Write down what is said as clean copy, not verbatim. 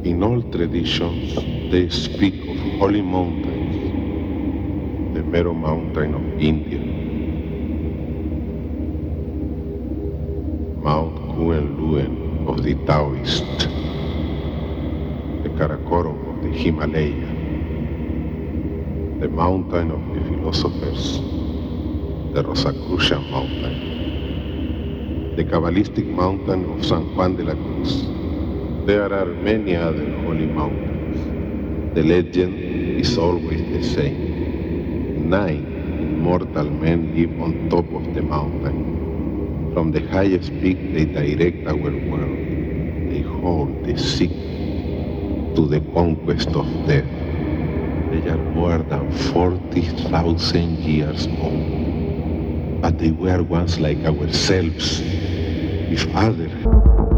In all traditions, they speak of holy mountains, the Meru mountain of India, Mount Kuen Luen of the Taoist, the Karakoram of the Himalaya, the mountain of the philosophers, the Rosacrucian mountain, the Kabbalistic mountain of San Juan de la Cruz. There are many other holy mountains. The legend is always the same. 9 immortal men live on top of the mountain. From the highest peak they direct our world. They hold the secret to the conquest of death. They are more than 40,000 years old. But they were once like ourselves, if others.